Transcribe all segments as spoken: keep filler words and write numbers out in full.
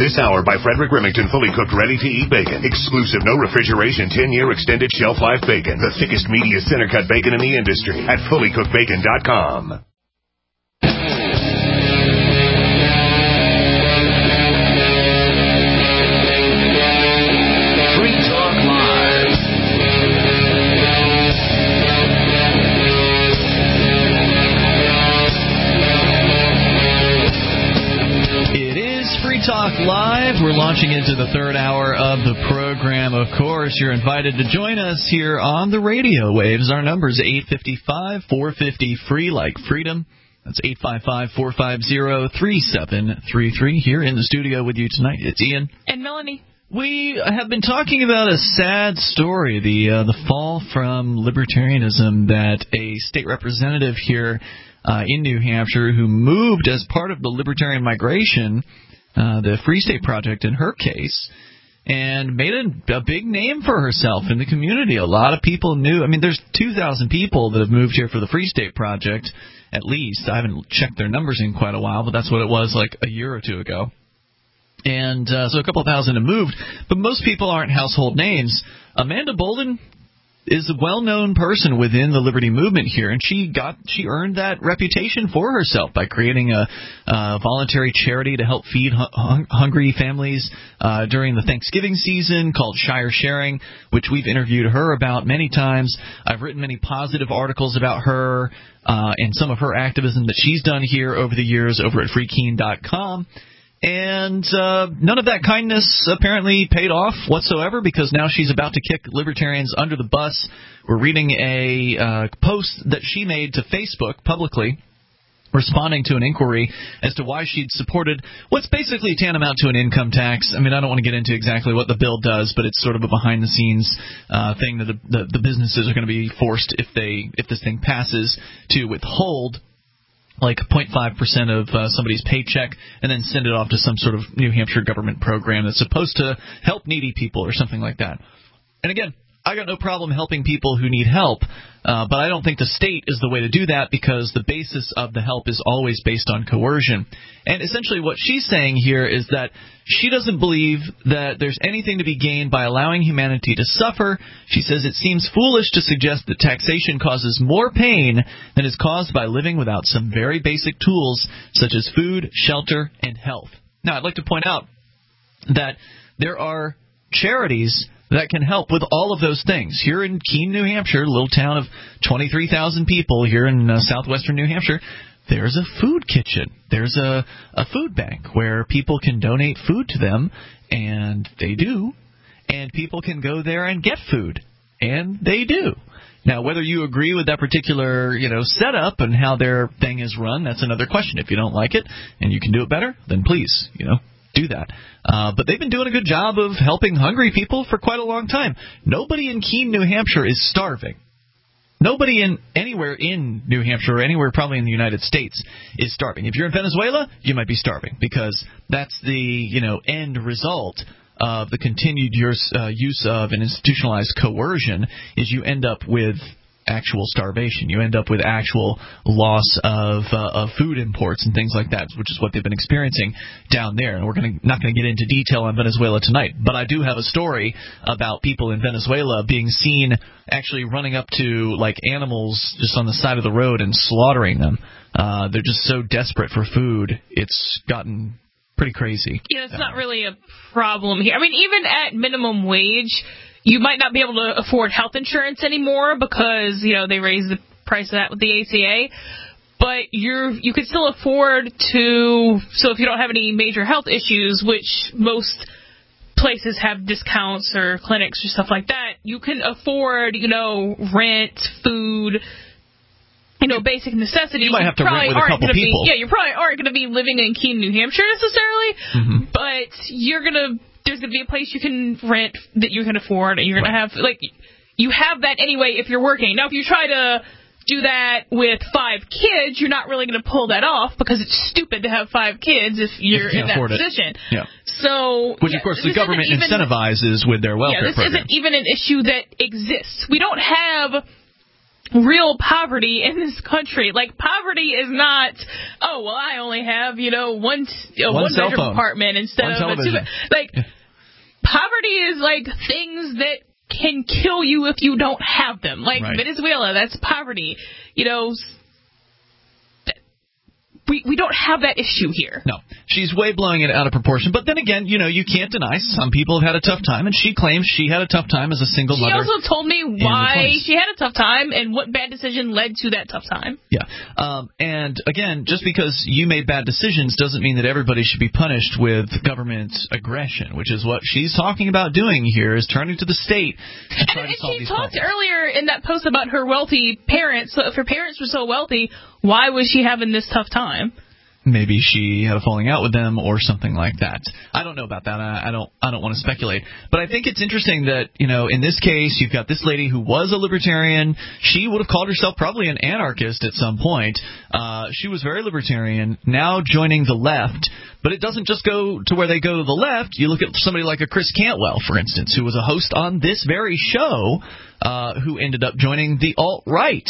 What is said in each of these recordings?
This hour by Frederick Remington, fully cooked, ready-to-eat bacon. Exclusive, no refrigeration, ten-year extended shelf life bacon. The thickest, meatiest, center-cut bacon in the industry at fully cooked bacon dot com. Talk Live. We're launching into the third hour of the program. Of course, you're invited to join us here on the radio waves. Our number is eight five five, four five zero, free like freedom. That's eight five five, four five zero, three seven three three. Here in the studio with you tonight, it's Ian. And Melanie. We have been talking about a sad story, the uh, the fall from libertarianism that a state representative here uh, in New Hampshire who moved as part of the libertarian migration, Uh, the Free State Project in her case, and made a, a big name for herself in the community. A lot of people knew. I mean, there's two thousand people that have moved here for the Free State Project, at least. I haven't checked their numbers in quite a while, but that's what it was like a year or two ago. And uh, so a couple thousand have moved, but most people aren't household names. Amanda Bolden is a well-known person within the Liberty movement here, and she got she earned that reputation for herself by creating a, a voluntary charity to help feed hung, hungry families uh, during the Thanksgiving season called Shire Sharing, which we've interviewed her about many times. I've written many positive articles about her uh, and some of her activism that she's done here over the years over at free keene dot com. And uh, none of that kindness apparently paid off whatsoever, because now she's about to kick libertarians under the bus. We're reading a uh, post that she made to Facebook publicly, responding to an inquiry as to why she'd supported what's basically tantamount to an income tax. I mean, I don't want to get into exactly what the bill does, but it's sort of a behind-the-scenes uh, thing that the, the, the businesses are going to be forced, if they if this thing passes, to withhold like zero point five percent of uh, somebody's paycheck and then send it off to some sort of New Hampshire government program that's supposed to help needy people or something like that. And again, I got no problem helping people who need help, uh, but I don't think the state is the way to do that, because the basis of the help is always based on coercion. And essentially what she's saying here is that she doesn't believe that there's anything to be gained by allowing humanity to suffer. She says it seems foolish to suggest that taxation causes more pain than is caused by living without some very basic tools such as food, shelter, and health. Now, I'd like to point out that there are charities that can help with all of those things. Here in Keene, New Hampshire, a little town of twenty-three thousand people here in uh, southwestern New Hampshire, there's a food kitchen. There's a, a food bank where people can donate food to them, and they do. And people can go there and get food, and they do. Now, whether you agree with that particular, you know, setup and how their thing is run, that's another question. If you don't like it and you can do it better, then please, you know, do that. Uh, but they've been doing a good job of helping hungry people for quite a long time. Nobody in Keene, New Hampshire is starving. Nobody in anywhere in New Hampshire or anywhere probably in the United States is starving. If you're in Venezuela, you might be starving, because that's the, you know, end result of the continued use, uh, use of an institutionalized coercion, is you end up with actual starvation. You end up with actual loss of uh, of food imports and things like that, which is what they've been experiencing down there. And we're gonna, not going to get into detail on Venezuela tonight, but I do have a story about people in Venezuela being seen actually running up to like animals just on the side of the road and slaughtering them. Uh, they're just so desperate for food. It's gotten pretty crazy. Yeah, it's uh, not really a problem here. I mean, even at minimum wage, you might not be able to afford health insurance anymore because, you know, they raised the price of that with the A C A. But you're you could still afford to, so if you don't have any major health issues, which most places have discounts or clinics or stuff like that, you can afford, you know, rent, food, you know, basic necessities. You might have to rent with a couple people. Be, yeah, you probably aren't going to be living in Keene, New Hampshire necessarily, mm-hmm. but you're going to... There's going to be a place you can rent that you can afford, and you're going right. to have, like, you have that anyway if you're working. Now, if you try to do that with five kids, you're not really going to pull that off, because it's stupid to have five kids if you're if you in that position. Yeah. So, Which, yeah, of course, the government even, incentivizes with their welfare program. Yeah, this program. isn't even an issue that exists. We don't have real poverty in this country. Like, poverty is not, oh, well, I only have, you know, one, uh, one, one bedroom phone. apartment instead one of television. a two. Like, yeah. Poverty is like things that can kill you if you don't have them. Like right. Venezuela, that's poverty. You know, We we don't have that issue here. No. She's way blowing it out of proportion. But then again, you know, you can't deny some people have had a tough time, and she claims she had a tough time as a single she mother. She also told me why she had a tough time and what bad decision led to that tough time. Yeah. Um, and again, just because you made bad decisions doesn't mean that everybody should be punished with government aggression, which is what she's talking about doing here, is turning to the state to try and, to solve and these she talked problems. earlier in that post about her wealthy parents. So if her parents were so wealthy, why was she having this tough time? Maybe she had a falling out with them or something like that. I don't know about that. I, I don't. I don't want to speculate. But I think it's interesting that, you know, in this case, you've got this lady who was a libertarian. She would have called herself probably an anarchist at some point. Uh, she was very libertarian. Now joining the left. But it doesn't just go to where they go to the left. You look at somebody like a Chris Cantwell, for instance, who was a host on this very show, uh, who ended up joining the alt-right.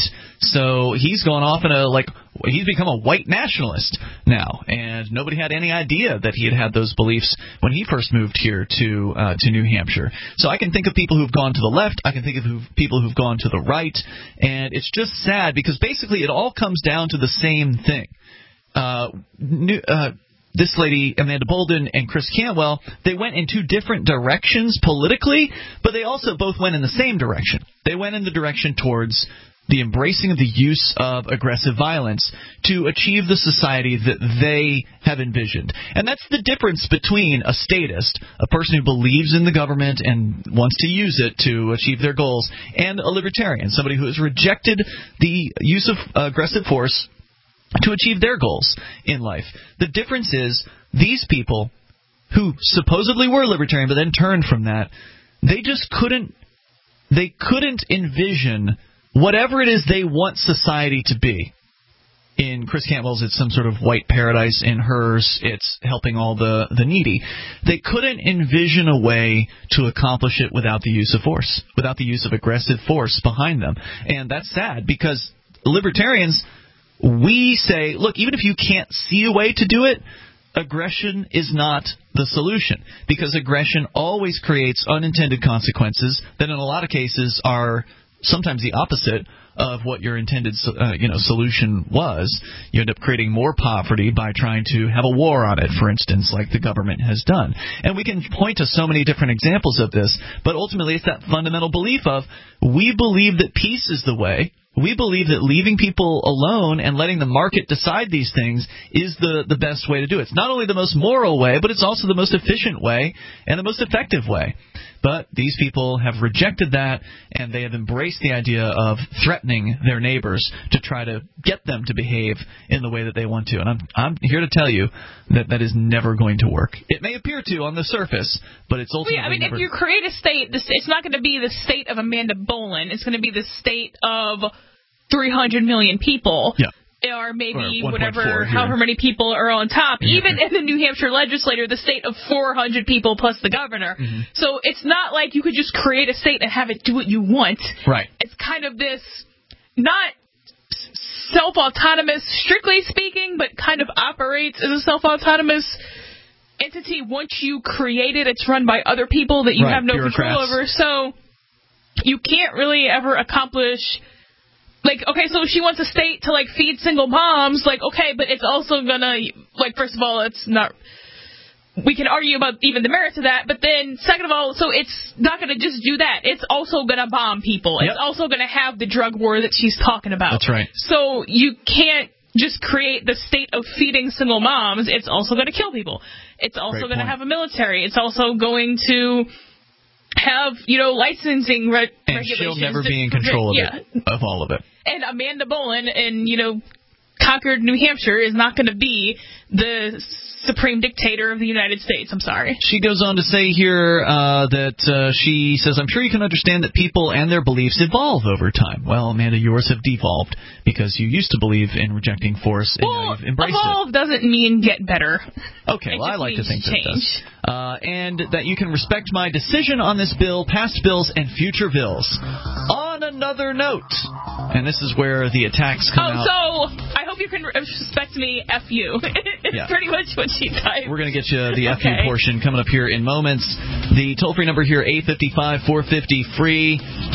So he's gone off in a, like, he's become a white nationalist now. And nobody had any idea that he had had those beliefs when he first moved here to uh, to New Hampshire. So I can think of people who've gone to the left. I can think of who, people who've gone to the right. And it's just sad because basically it all comes down to the same thing. Uh, new, uh This lady, Amanda Bolden, and Chris Cantwell, they went in two different directions politically, but they also both went in the same direction. They went in the direction towards the embracing of the use of aggressive violence to achieve the society that they have envisioned. And that's the difference between a statist, a person who believes in the government and wants to use it to achieve their goals, and a libertarian, somebody who has rejected the use of aggressive force to achieve their goals in life. The difference is these people who supposedly were libertarian but then turned from that, they just couldn't they couldn't envision whatever it is they want society to be. In Chris Cantwell's, it's some sort of white paradise. In hers, it's helping all the, the needy. They couldn't envision a way to accomplish it without the use of force, without the use of aggressive force behind them. And that's sad because libertarians, we say, look, even if you can't see a way to do it, aggression is not the solution, because aggression always creates unintended consequences that in a lot of cases are sometimes the opposite of what your intended uh, you know, solution was. You end up creating more poverty by trying to have a war on it, for instance, like the government has done. And we can point to so many different examples of this, but ultimately it's that fundamental belief of we believe that peace is the way. We believe that leaving people alone and letting the market decide these things is the, the best way to do it. It's not only the most moral way, but it's also the most efficient way and the most effective way. But these people have rejected that, and they have embraced the idea of threatening their neighbors to try to get them to behave in the way that they want to. And I'm, I'm here to tell you that that is never going to work. It may appear to on the surface, but it's ultimately well, yeah, I mean, never... if you create a state, it's not going to be the state of Amanda Bolin. It's going to be the state of three hundred million people. Yeah. Or maybe or whatever, however many people are on top. Even in the New Hampshire legislature, the state of four hundred people plus the governor. Mm-hmm. So it's not like you could just create a state and have it do what you want. Right. It's kind of this, not self-autonomous, strictly speaking, but kind of operates as a self-autonomous entity. Once you create it, it's run by other people that you right. have no Bureaucrats. control over. So you can't really ever accomplish... Like, okay, so if she wants a state to, like, feed single moms, like, okay, but it's also gonna, like, first of all, it's not, we can argue about even the merits of that, but then, second of all, so it's not gonna just do that. It's also gonna bomb people. Yep. It's also gonna have the drug war that she's talking about. That's right. So you can't just create the state of feeding single moms. It's also gonna kill people. It's also gonna have a military. It's also going to... have, you know, licensing re- and regulations. And she'll never be in control of yeah. it, of all of it. And Amanda Bolin in, you know, Concord, New Hampshire is not going to be the supreme dictator of the United States. I'm sorry. She goes on to say here uh, that uh, she says, I'm sure you can understand that people and their beliefs evolve over time. Well, Amanda, yours have devolved because you used to believe in rejecting force and well, now you've embraced evolve it. doesn't mean get better. Okay, it well, I like to think change. that it does. Uh, and that you can respect my decision on this bill, past bills, and future bills. On another note. And this is where the attacks come oh, out. Oh, so I hope you can respect me, F you. It's yeah. pretty much what she typed. We're going to get you the F okay. you portion coming up here in moments. The toll-free number here, eight five five, four five zero, free.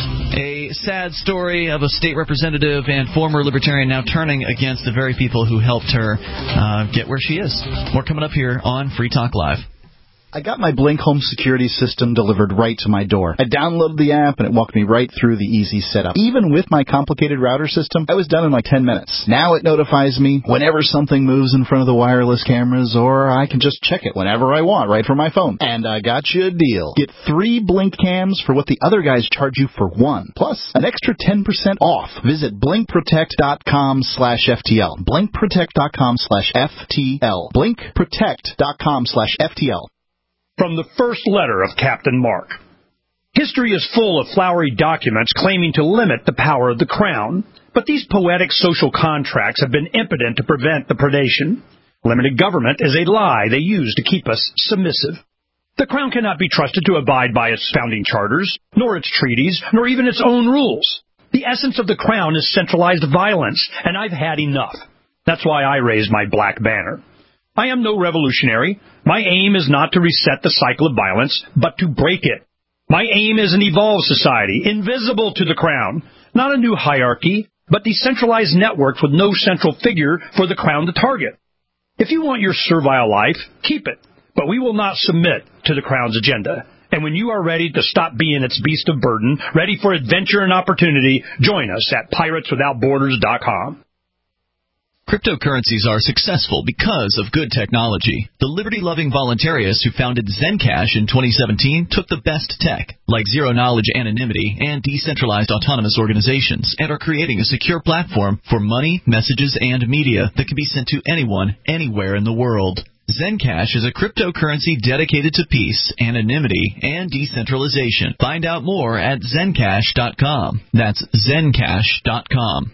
A sad story of a state representative and former libertarian now turning against the very people who helped her uh, get where she is. More coming up here on Free Talk Live. I got my Blink home security system delivered right to my door. I downloaded the app and it walked me right through the easy setup. Even with my complicated router system, I was done in like ten minutes. Now it notifies me whenever something moves in front of the wireless cameras, or I can just check it whenever I want right from my phone. And I got you a deal. Get three Blink cams for what the other guys charge you for one, plus an extra ten percent off. Visit blinkprotect.com slash FTL. blinkprotect.com slash FTL. blinkprotect.com slash FTL. From the first letter of Captain Mark. History is full of flowery documents claiming to limit the power of the crown, but these poetic social contracts have been impotent to prevent the predation. Limited government is a lie they use to keep us submissive. The crown cannot be trusted to abide by its founding charters, nor its treaties, nor even its own rules. The essence of the crown is centralized violence, and I've had enough. That's why I raised my black banner. I am no revolutionary. My aim is not to reset the cycle of violence, but to break it. My aim is an evolved society, invisible to the crown, not a new hierarchy, but decentralized networks with no central figure for the crown to target. If you want your servile life, keep it, but we will not submit to the crown's agenda. And when you are ready to stop being its beast of burden, ready for adventure and opportunity, join us at pirates without borders dot com. Cryptocurrencies are successful because of good technology. The liberty-loving voluntarists who founded Zencash in twenty seventeen took the best tech, like zero-knowledge anonymity and decentralized autonomous organizations, and are creating a secure platform for money, messages, and media that can be sent to anyone, anywhere in the world. Zencash is a cryptocurrency dedicated to peace, anonymity, and decentralization. Find out more at zencash dot com. That's zencash dot com.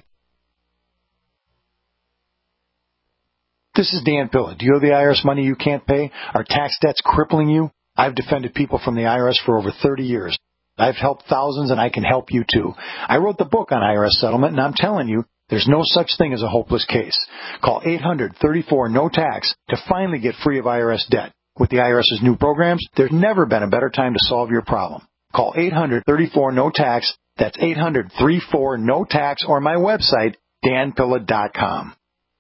This is Dan Pilla. Do you owe the I R S money you can't pay? Are tax debts crippling you? I've defended people from the I R S for over thirty years. I've helped thousands, and I can help you, too. I wrote the book on I R S settlement, and I'm telling you, there's no such thing as a hopeless case. Call eight hundred, thirty-four, no tax to finally get free of I R S debt. With the IRS's new programs, there's never been a better time to solve your problem. Call eight hundred, thirty-four, no tax. That's eight hundred, thirty-four, no tax, or my website, dan pilla dot com.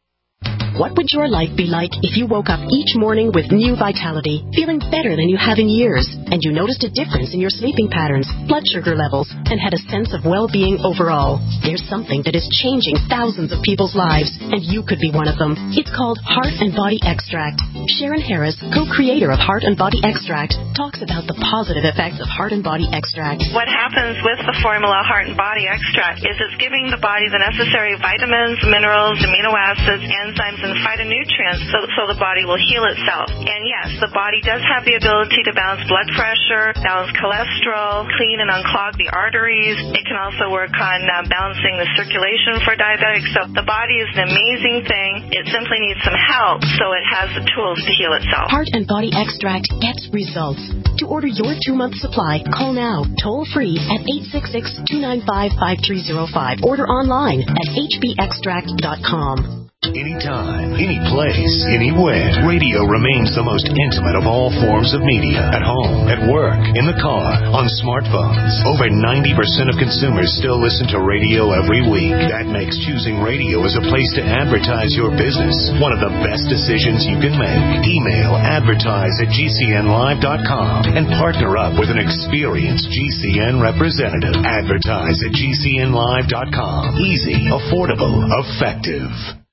What would your life be like if you woke up each morning with new vitality, feeling better than you have in years, and you noticed a difference in your sleeping patterns, blood sugar levels, and had a sense of well-being overall? There's something that is changing thousands of people's lives, and you could be one of them. It's called Heart and Body Extract. Sharon Harris, co-creator of Heart and Body Extract, talks about the positive effects of Heart and Body Extract. What happens with the formula Heart and Body Extract is it's giving the body the necessary vitamins, minerals, amino acids, enzymes, and phytonutrients so, so the body will heal itself. And yes, the body does have the ability to balance blood pressure, balance cholesterol, clean and unclog the arteries. It can also work on uh, balancing the circulation for diabetics. So the body is an amazing thing. It simply needs some help so it has the tools to heal itself. Heart and Body Extract gets results. To order your two-month supply, call now, toll-free at eight six six, two nine five, five three zero five. Order online at h b extract dot com. Anytime, any place, anywhere, radio remains the most intimate of all forms of media. At home, at work, in the car, on smartphones. Over ninety percent of consumers still listen to radio every week. That makes choosing radio as a place to advertise your business one of the best decisions you can make. Email advertise at g c n live dot com and partner up with an experienced G C N representative. Advertise at g c n live dot com. Easy, affordable, effective.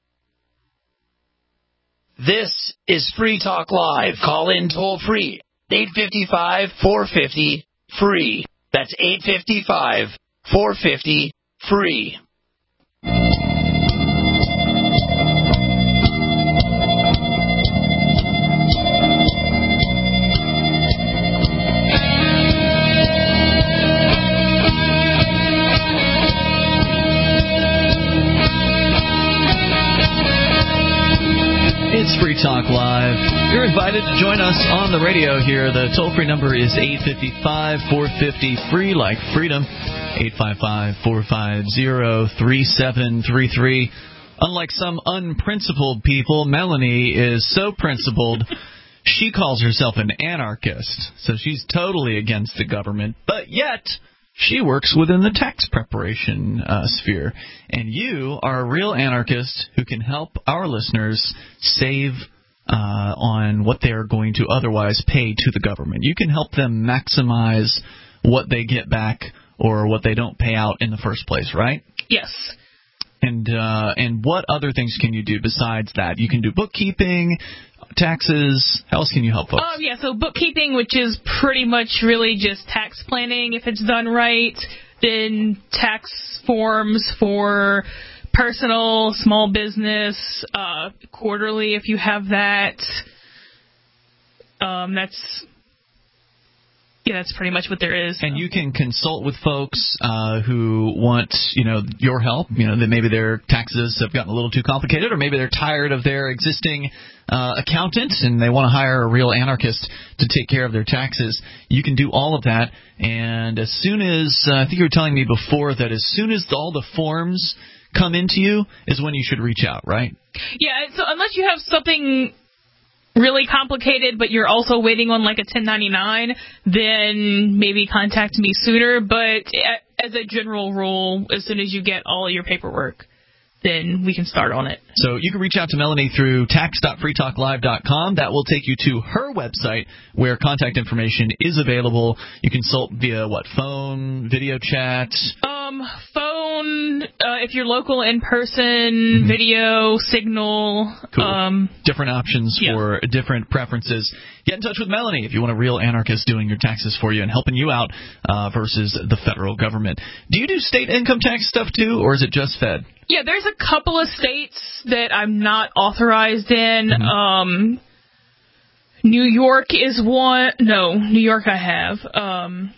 This is Free Talk Live. Call in toll free. eight five five, four five zero, free. That's eight five five, four five zero, free. It's Free Talk Live. You're invited to join us on the radio here. The toll-free number is eight five five, four five zero, free, like freedom. eight five five, four five zero, three seven three three. Unlike some unprincipled people, Melanie is so principled, she calls herself an anarchist. So she's totally against the government, but yet she works within the tax preparation uh, sphere. And you are a real anarchist who can help our listeners save uh, on what they are going to otherwise pay to the government. You can help them maximize what they get back or what they don't pay out in the first place, right? Yes. And uh, and what other things can you do besides that? You can do bookkeeping, taxes. How else can you help folks? Um, yeah, so bookkeeping, which is pretty much really just tax planning if it's done right. Then tax forms for personal, small business, uh, quarterly if you have that. Um, that's... Yeah, that's pretty much what there is. And you can consult with folks uh, who want, you know, your help. You know, that maybe their taxes have gotten a little too complicated, or maybe they're tired of their existing uh, accountant and they want to hire a real anarchist to take care of their taxes. You can do all of that. And as soon as uh, I think you were telling me before that as soon as all the forms come into you is when you should reach out, right? Yeah. So unless you have something really complicated, but you're also waiting on like a ten ninety-nine, then maybe contact me sooner. But as a general rule, as soon as you get all your paperwork, then we can start on it. So you can reach out to Melanie through tax dot free talk live dot com. That will take you to her website where contact information is available. You consult via what, phone, video chat? Um, phone, uh, if you're local, in person, mm-hmm. video, signal. Cool. Um, different options yeah. for different preferences. Get in touch with Melanie if you want a real anarchist doing your taxes for you and helping you out uh, versus the federal government. Do you do state income tax stuff too, or is it just Fed? Yeah, there's a couple of states that I'm not authorized in. Mm-hmm. Um, New York is one. No, New York I have. Um,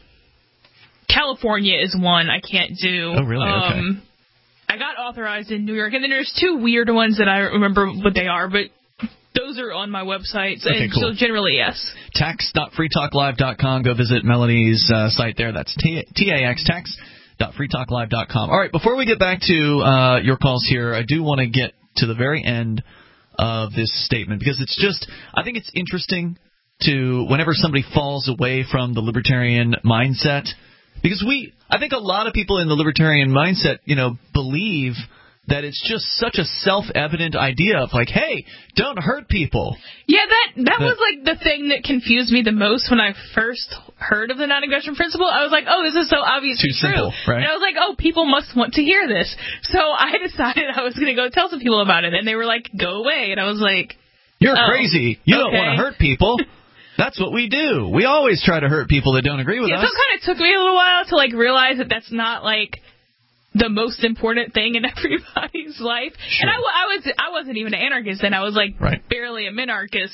California is one I can't do. Oh, really? Okay. Um, I got authorized in New York, and then there's two weird ones that I don't remember what they are, but those are on my website. Okay, and cool. So generally, yes. tax dot free talk live dot com. Go visit Melanie's uh, site there. That's T A X, tax dot free talk live dot com. All right, before we get back to uh, your calls here, I do want to get to the very end of this statement because it's just, I think it's interesting to, whenever somebody falls away from the libertarian mindset, because we, I think a lot of people in the libertarian mindset, you know, believe that it's just such a self-evident idea of like, hey, don't hurt people. Yeah, that that the, was like the thing that confused me the most when I first heard of the non-aggression principle. I was like, oh, this is so obviously too true. Simple, right? And I was like, oh, people must want to hear this. So I decided I was going to go tell some people about it, and they were like, go away. And I was like, you're oh, crazy. You okay. don't want to hurt people. That's what we do. We always try to hurt people that don't agree with yeah, us. So it kind of took me a little while to like realize that that's not like the most important thing in everybody's life. Sure. And I, I was I wasn't even an anarchist then. I was like right. barely a minarchist.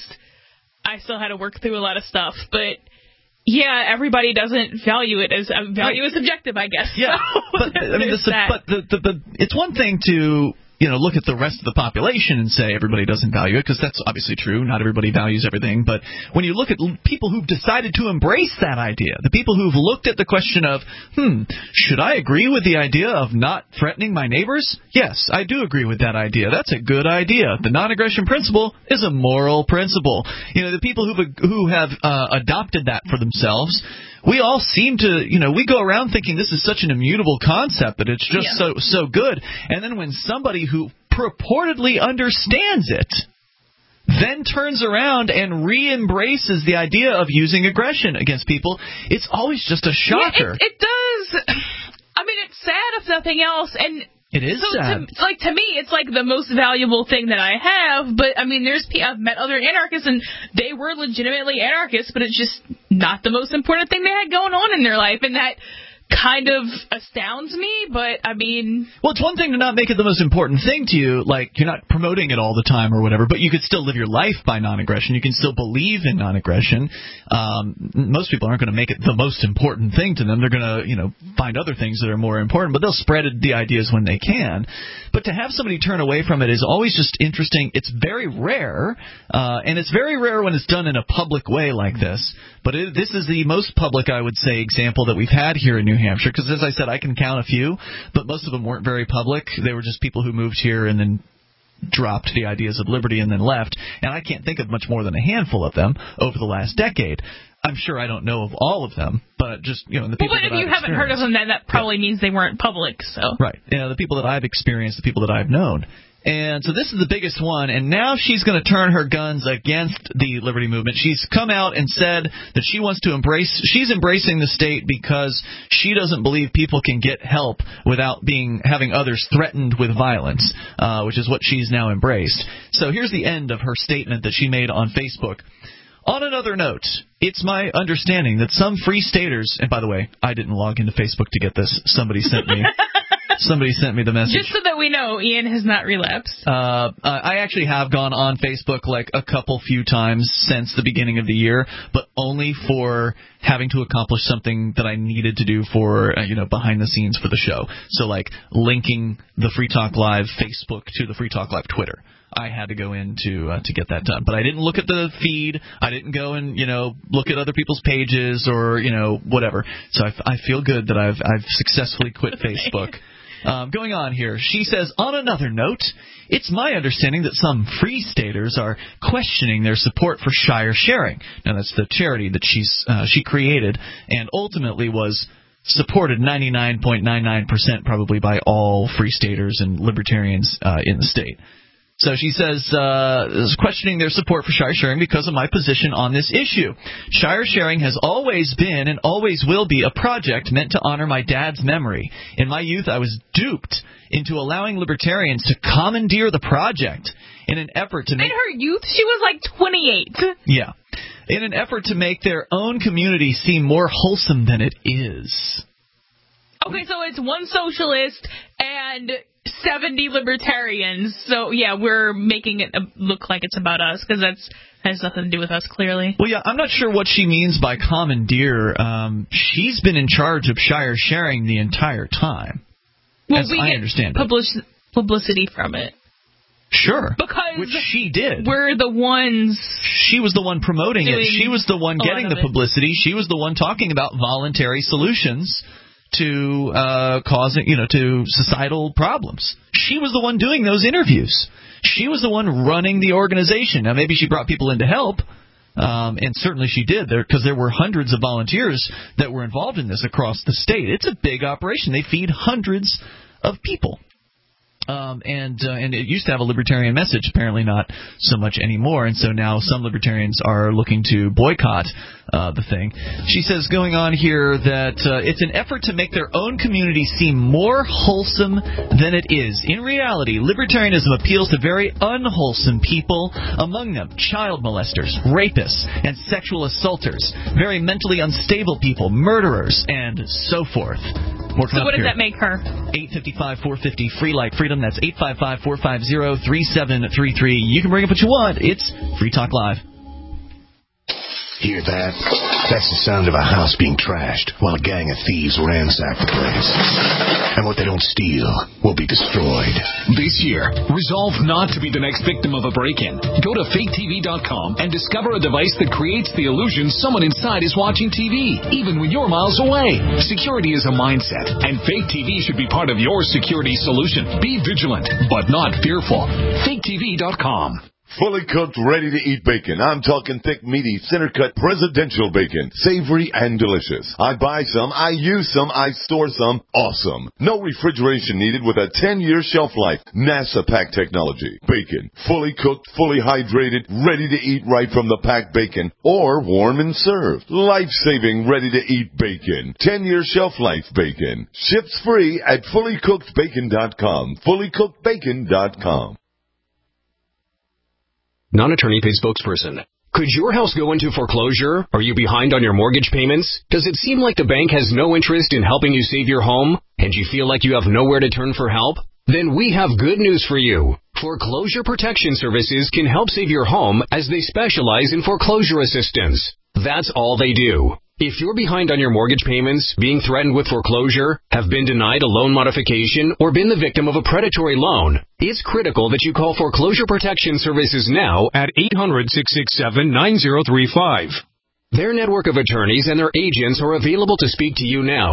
I still had to work through a lot of stuff, but yeah, everybody doesn't value it as uh, value right. is subjective, I guess. Yeah, so, but I mean, the, but the, the, the it's one thing to, you know, look at the rest of the population and say everybody doesn't value it, because that's obviously true. Not everybody values everything. But when you look at people who've decided to embrace that idea, the people who've looked at the question of, hmm, should I agree with the idea of not threatening my neighbors? Yes, I do agree with that idea. That's a good idea. The non-aggression principle is a moral principle. You know, the people who've, who have uh, adopted that for themselves, we all seem to, you know, we go around thinking this is such an immutable concept that it's just yeah. so so good. And then when somebody who purportedly understands it then turns around and re-embraces the idea of using aggression against people, it's always just a shocker. Yeah, it, it does. I mean, it's sad if nothing else. And it is so sad. To, like, to me, it's like the most valuable thing that I have. But, I mean, there's I've met other anarchists, and they were legitimately anarchists, but it's just not the most important thing they had going on in their life. And that kind of astounds me, but I mean... Well, it's one thing to not make it the most important thing to you, like you're not promoting it all the time or whatever, but you could still live your life by non-aggression. You can still believe in non-aggression. Um, most people aren't going to make it the most important thing to them. They're going to, you know, find other things that are more important, but they'll spread the ideas when they can. But to have somebody turn away from it is always just interesting. It's very rare, uh, and it's very rare when it's done in a public way like this. But it, this is the most public, I would say, example that we've had here in New New Hampshire, because as I said, I can count a few, but most of them weren't very public. They were just people who moved here and then dropped the ideas of liberty and then left, and I can't think of much more than a handful of them over the last decade. I'm sure I don't know of all of them, but just, you know, the people well, but that if you I've haven't heard of them, then that probably yeah. means they weren't public, so. Right. You know, the people that I've experienced, the people that I've known. And so this is the biggest one, and now she's going to turn her guns against the Liberty Movement. She's come out and said that she wants to embrace, she's embracing the state because she doesn't believe people can get help without being having others threatened with violence, uh, which is what she's now embraced. So here's the end of her statement that she made on Facebook. On another note, it's my understanding that some free staters, and by the way, I didn't log into Facebook to get this. Somebody sent me somebody sent me the message. Just so that we know, Ian has not relapsed. Uh, I actually have gone on Facebook like a couple few times since the beginning of the year, but only for having to accomplish something that I needed to do for, uh, you know, behind the scenes for the show. So like linking the Free Talk Live Facebook to the Free Talk Live Twitter. I had to go in to uh, to get that done. But I didn't look at the feed. I didn't go and, you know, look at other people's pages or, you know, whatever. So I, I feel good that I've I've successfully quit Facebook. Um, going on here, she says, on another note, it's my understanding that some Free Staters are questioning their support for Shire Sharing. Now, that's the charity that she's uh, she created and ultimately was supported ninety-nine point nine nine percent probably by all Free Staters and libertarians uh, in the state. So she says, uh, is questioning their support for Shire Sharing because of my position on this issue. Shire Sharing has always been and always will be a project meant to honor my dad's memory. In my youth, I was duped into allowing libertarians to commandeer the project in an effort to make... In her youth, she was like twenty-eight. Yeah. In an effort to make their own community seem more wholesome than it is. Okay, so it's one socialist and seventy libertarians. So, yeah, we're making it look like it's about us because that's has nothing to do with us, clearly. Well, yeah, I'm not sure what she means by commandeer. Um, she's been in charge of Shire Sharing the entire time, well, as we I get understand public- it. publicity from it. Sure. Because which she did. We're the ones... She was the one promoting it. She was the one getting the publicity. She was the one talking about voluntary solutions to uh, causing, you know, to societal problems. She was the one doing those interviews. She was the one running the organization. Now, maybe she brought people in to help, um, and certainly she did, there because there were hundreds of volunteers that were involved in this across the state. It's a big operation. They feed hundreds of people. Um, and uh, and it used to have a libertarian message, apparently not so much anymore, and so now some libertarians are looking to boycott uh, the thing. She says, going on here, that uh, it's an effort to make their own community seem more wholesome than it is. In reality, libertarianism appeals to very unwholesome people, among them child molesters, rapists, and sexual assaulters, very mentally unstable people, murderers, and so forth. More so what does here. that make her? eight five five, four five zero, free like freedom. That's eight five five, four five zero, three seven three three. You can bring up what you want. It's Free Talk Live. Hear that? That's the sound of a house being trashed while a gang of thieves ransack the place. And what they don't steal will be destroyed. This year, resolve not to be the next victim of a break-in. Go to fake T V dot com and discover a device that creates the illusion someone inside is watching T V, even when you're miles away. Security is a mindset, and Fake T V should be part of your security solution. Be vigilant, but not fearful. fake T V dot com. Fully cooked, ready-to-eat bacon. I'm talking thick, meaty, center-cut presidential bacon. Savory and delicious. I buy some, I use some, I store some. Awesome. No refrigeration needed with a ten-year shelf life. NASA pack technology. Bacon. Fully cooked, fully hydrated, ready to eat right from the packed bacon. Or warm and served. Life-saving, ready-to-eat bacon. ten-year shelf life bacon. Ships free at fully cooked bacon dot com. fully cooked bacon dot com. Non-attorney paid spokesperson. Could your house go into foreclosure? Are you behind on your mortgage payments? Does it seem like the bank has no interest in helping you save your home? And you feel like you have nowhere to turn for help? Then we have good news for you. Foreclosure Protection Services can help save your home as they specialize in foreclosure assistance. That's all they do. If you're behind on your mortgage payments, being threatened with foreclosure, have been denied a loan modification, or been the victim of a predatory loan, it's critical that you call Foreclosure Protection Services now at eight hundred, six six seven, nine zero three five. Their network of attorneys and their agents are available to speak to you now.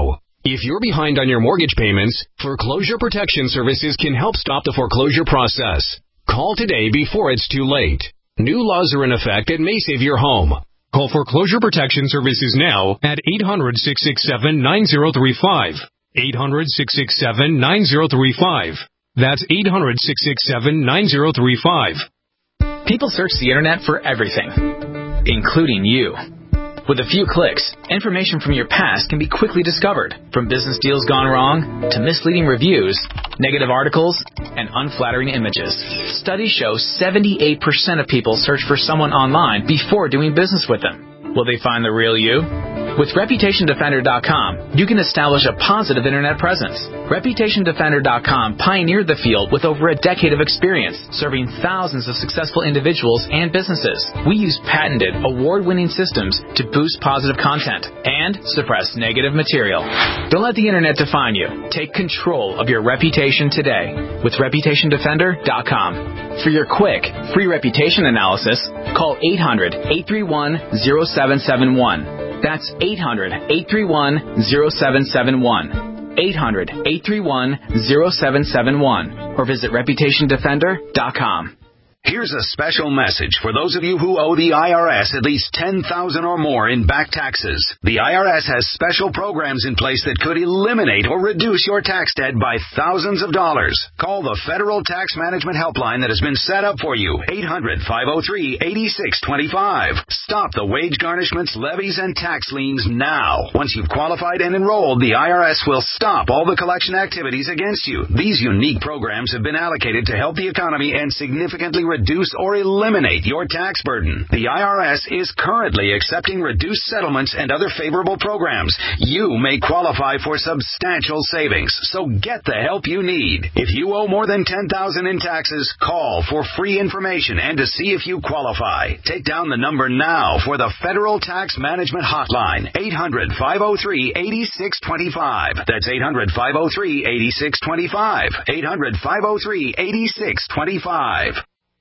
If you're behind on your mortgage payments, Foreclosure Protection Services can help stop the foreclosure process. Call today before it's too late. New laws are in effect that may save your home. Call Foreclosure Protection Services now at eight hundred, six six seven, nine zero three five. eight hundred, six six seven, nine zero three five. That's eight hundred, six six seven, nine zero three five. People search the internet for everything, including you. With a few clicks, information from your past can be quickly discovered, from business deals gone wrong to misleading reviews, negative articles, and unflattering images. Studies show seventy-eight percent of people search for someone online before doing business with them. Will they find the real you? With Reputation Defender dot com, you can establish a positive internet presence. Reputation Defender dot com pioneered the field with over a decade of experience, serving thousands of successful individuals and businesses. We use patented, award-winning systems to boost positive content and suppress negative material. Don't let the internet define you. Take control of your reputation today with Reputation Defender dot com. For your quick, free reputation analysis, call eight hundred, eight three one, zero seven seven one. That's eight hundred, eight three one, zero seven seven one. eight hundred, eight three one, zero seven seven one. Or visit Reputation Defender dot com. Here's a special message for those of you who owe the I R S at least ten thousand dollars or more in back taxes. The I R S has special programs in place that could eliminate or reduce your tax debt by thousands of dollars. Call the Federal Tax Management Helpline that has been set up for you, eight hundred, five oh three, eight six two five. Stop the wage garnishments, levies, and tax liens now. Once you've qualified and enrolled, the I R S will stop all the collection activities against you. These unique programs have been allocated to help the economy and significantly reduce or eliminate your tax burden. The I R S is currently accepting reduced settlements and other favorable programs. You may qualify for substantial savings, so get the help you need. If you owe more than ten thousand dollars in taxes, call for free information and to see if you qualify. Take down the number now for the Federal Tax Management Hotline, eight hundred, five oh three, eight six two five. That's eight hundred, five oh three, eight six two five. eight hundred, five oh three, eight six two five.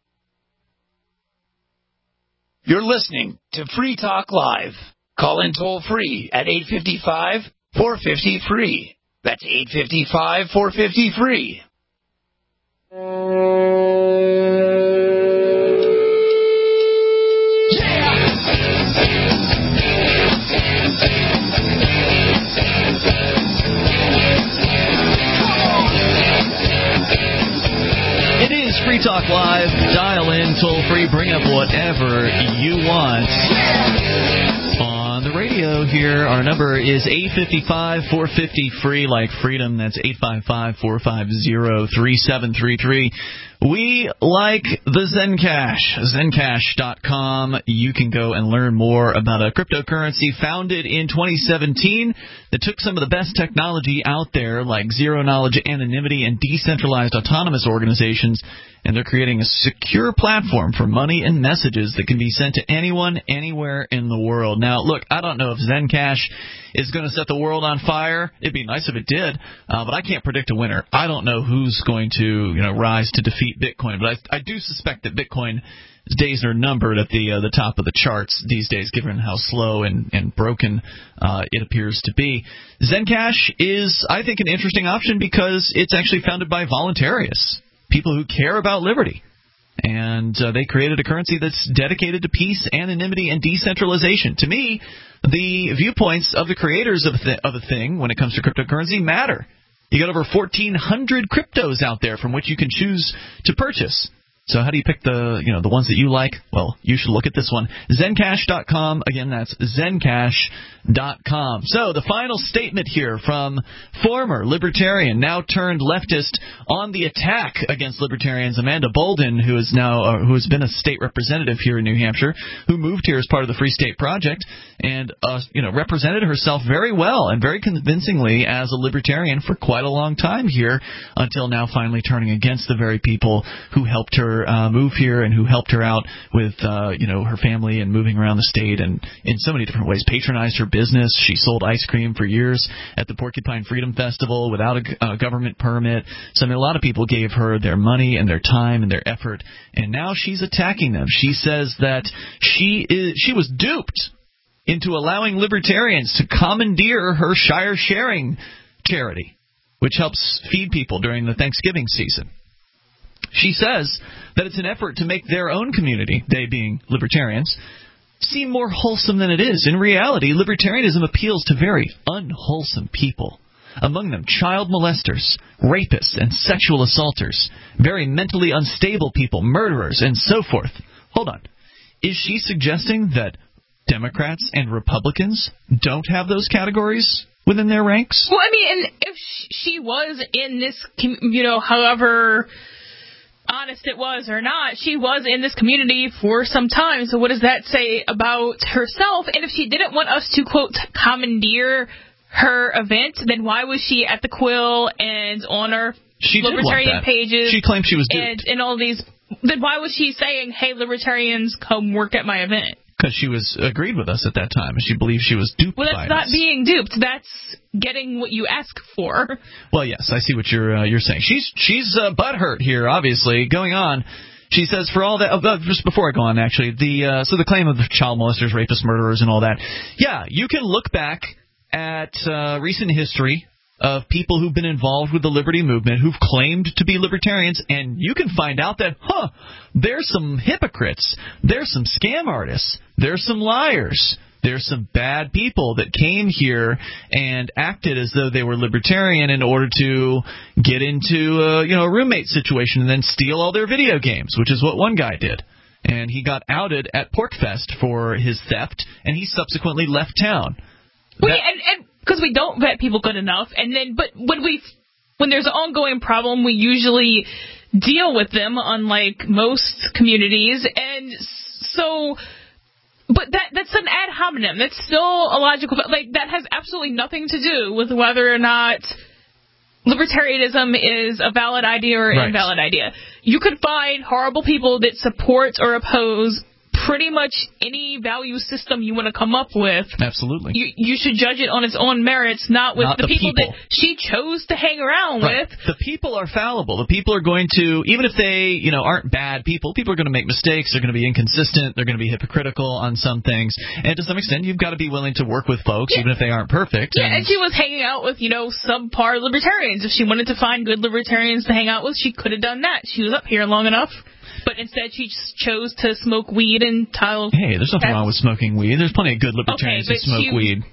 You're listening to Free Talk Live. Call in toll free at eight five five, four five zero, free. That's eight five five, four five zero, free. Free Talk Live. Dial in, toll free, bring up whatever you want. On the radio here, our number is eight five five, four five zero, free, like freedom. That's eight five five, four five zero, three seven three three. We like the Zencash, Zencash dot com. You can go and learn more about a cryptocurrency founded in twenty seventeen that took some of the best technology out there, like zero-knowledge anonymity and decentralized autonomous organizations, and they're creating a secure platform for money and messages that can be sent to anyone, anywhere in the world. Now, look, I don't know if Zencash is going to set the world on fire. It'd be nice if it did, uh, but I can't predict a winner. I don't know who's going to, you know, rise to defeat Bitcoin, but I, I do suspect that Bitcoin's days are numbered at the uh, the top of the charts these days, given how slow and, and broken uh, it appears to be. Zencash is, I think, an interesting option because it's actually founded by voluntarists, people who care about liberty. And uh, they created a currency that's dedicated to peace, anonymity, and decentralization. To me, the viewpoints of the creators of, th- of a thing when it comes to cryptocurrency matter. You got over fourteen hundred cryptos out there from which you can choose to purchase. So how do you pick the, you know, the ones that you like? Well, you should look at this one. Zencash dot com. Again, that's Zencash dot com. So the final statement here from former libertarian, now turned leftist, on the attack against libertarians, Amanda Bolden, who is now uh, who has been a state representative here in New Hampshire, who moved here as part of the Free State Project, and uh, you know represented herself very well and very convincingly as a libertarian for quite a long time here, until now finally turning against the very people who helped her Uh, move here and who helped her out with, uh, you know, her family and moving around the state and in so many different ways. Patronized her business. She sold ice cream for years at the Porcupine Freedom Festival without a, a government permit. So I mean, a lot of people gave her their money and their time and their effort, and now she's attacking them. She says that she is she was duped into allowing libertarians to commandeer her Shire Sharing charity, which helps feed people during the Thanksgiving season. She says that it's an effort to make their own community, they being libertarians, seem more wholesome than it is. In reality, libertarianism appeals to very unwholesome people. Among them, child molesters, rapists, and sexual assaulters, very mentally unstable people, murderers, and so forth. Hold on. Is she suggesting that Democrats and Republicans don't have those categories within their ranks? Well, I mean, and if she was in this, you know, however honest it was or not, she was in this community for some time. So what does that say about herself? And if she didn't want us to, quote, commandeer her event, then why was she at the Quill and on our she libertarian pages? She claimed she was duped. And, and all these. Then why was she saying, hey, libertarians, come work at my event? Because she was agreed with us at that time, and she believed she was duped well, by us. Well, that's not being duped. That's getting what you ask for. Well, yes, I see what you're uh, you're saying. She's she's uh, butthurt here, obviously. Going on, she says for all that. Oh, just before I go on, actually, the uh, so the claim of the child molesters, rapists, murderers, and all that. Yeah, you can look back at uh, recent history of people who've been involved with the liberty movement, who've claimed to be libertarians, and you can find out that, huh, there's some hypocrites, there's some scam artists, there's some liars, there's some bad people that came here and acted as though they were libertarian in order to get into a, you know, a roommate situation and then steal all their video games, which is what one guy did. And he got outed at PorkFest for his theft, and he subsequently left town. Well, yeah, and, and because we don't vet people good enough, and then but when we when there's an ongoing problem, we usually deal with them, unlike most communities, and so. But that that's an ad hominem. That's still a logical. Like that has absolutely nothing to do with whether or not libertarianism is a valid idea or an right. invalid idea. You could find horrible people that support or oppose pretty much any value system you want to come up with. Absolutely. You you should judge it on its own merits, not with not the, the people, people that she chose to hang around right. with. The people are fallible. The people are going to, even if they, you know, aren't bad people, people are going to make mistakes. They're going to be inconsistent. They're going to be hypocritical on some things. And to some extent, you've got to be willing to work with folks, yeah. even if they aren't perfect. Yeah, and, and she was hanging out with, you know, subpar libertarians. If she wanted to find good libertarians to hang out with, she could have done that. She was up here long enough. But instead, she chose to smoke weed and tile. Hey, there's nothing wrong with smoking weed. There's plenty of good libertarians okay, who smoke she, weed.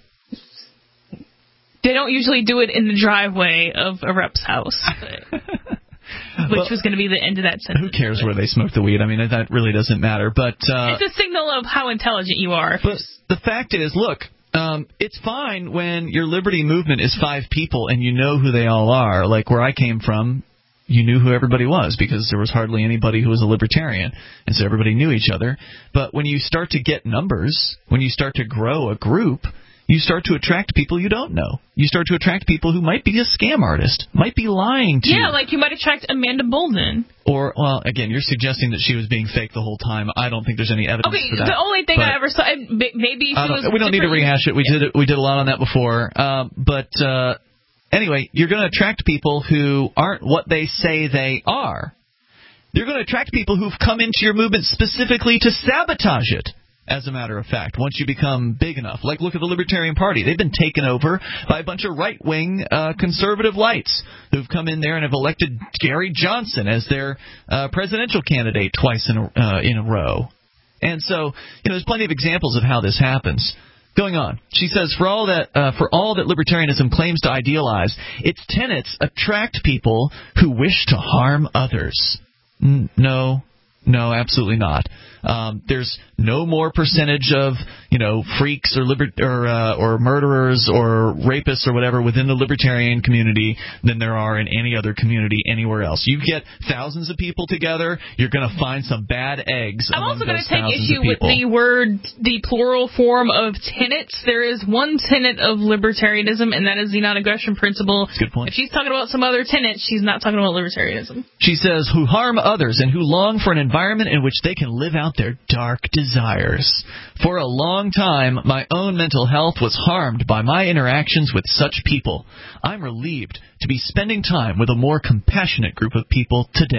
They don't usually do it in the driveway of a rep's house, but, which well, was going to be the end of that sentence. Who cares where they smoke the weed? I mean, that really doesn't matter. But uh, it's a signal of how intelligent you are. But the fact is, look, um, it's fine when your liberty movement is five people and you know who they all are. Like where I came from, you knew who everybody was because there was hardly anybody who was a libertarian, and so everybody knew each other. But when you start to get numbers, when you start to grow a group, you start to attract people you don't know. You start to attract people who might be a scam artist, might be lying to yeah, you. Yeah, like you might attract Amanda Bolden. Or, well, again, you're suggesting that she was being fake the whole time. I don't think there's any evidence okay, for that. The only thing I ever saw, maybe she was... We don't need to rehash it. We did it. We did a lot on that before. Um, but... Uh, Anyway, you're going to attract people who aren't what they say they are. You're going to attract people who've come into your movement specifically to sabotage it, as a matter of fact, once you become big enough. Like, look at the Libertarian Party. They've been taken over by a bunch of right-wing uh, conservative lights who've come in there and have elected Gary Johnson as their uh, presidential candidate twice in a, uh, in a row. And so, you know, there's plenty of examples of how this happens. Going on, she says, for all that uh, for all that libertarianism claims to idealize, its tenets attract people who wish to harm others. N- no, no, absolutely not. Um, there's no more percentage of, you know, freaks or liber- or, uh, or murderers or rapists or whatever within the libertarian community than there are in any other community anywhere else. You get thousands of people together, you're going to find some bad eggs. I'm also going to take issue with the word, the plural form of tenets. There is one tenet of libertarianism, and that is the non-aggression principle. That's a good point. If she's talking about some other tenets, she's not talking about libertarianism. She says, who harm others and who long for an environment in which they can live out their dark desires. For a long time, my own mental health was harmed by my interactions with such people. I'm relieved to be spending time with a more compassionate group of people today.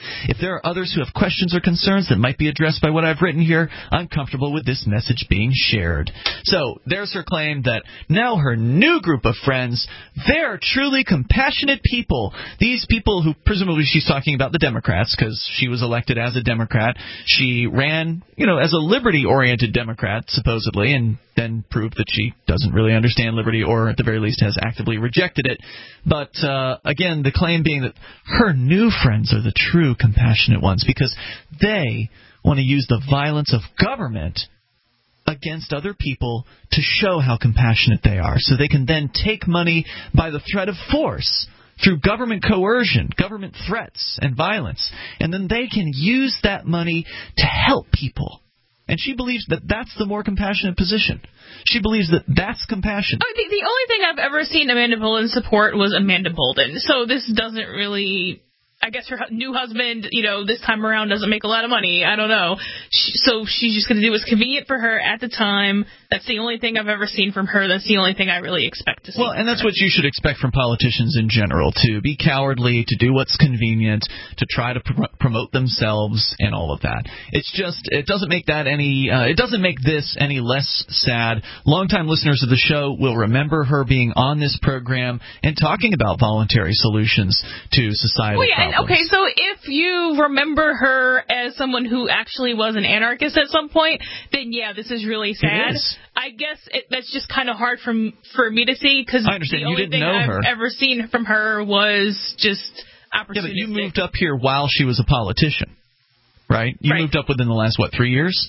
If there are others who have questions or concerns that might be addressed by what I've written here, I'm comfortable with this message being shared. So there's her claim that now her new group of friends, they're truly compassionate people. These people who, presumably she's talking about the Democrats, because she was elected as a Democrat. She ran, you know, as a liberty-oriented Democrat, supposedly, and then proved that she doesn't really understand liberty, or at the very least has actively rejected it. But, uh, again, the claim being that her new friends are the true compassionate ones, because they want to use the violence of government against other people to show how compassionate they are, so they can then take money by the threat of force through government coercion, government threats, and violence, and then they can use that money to help people. And she believes that that's the more compassionate position. She believes that that's compassion. Oh, the, the only thing I've ever seen Amanda Bolden support was Amanda Bolden, so this doesn't really... I guess her new husband, you know, this time around doesn't make a lot of money. I don't know. She, so she's just going to do what's convenient for her at the time. That's the only thing I've ever seen from her. That's the only thing I really expect to see. Well, and that's what you should expect from politicians in general, to be cowardly, to do what's convenient, to try to pr- promote themselves and all of that. It's just, it doesn't make that any, uh, it doesn't make this any less sad. Longtime listeners of the show will remember her being on this program and talking about voluntary solutions to societal well, yeah, problems. And, okay, so if you remember her as someone who actually was an anarchist at some point, then yeah, this is really sad. It is. I guess it, that's just kind of hard for, for me to see, because the you only didn't thing know I've her. ever seen from her was just opportunistic. Yeah, but you moved up here while she was a politician, right? You right. moved up within the last, what, three years?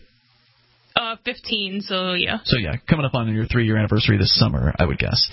Uh, fifteen, so yeah. So yeah, coming up on your three-year anniversary this summer, I would guess.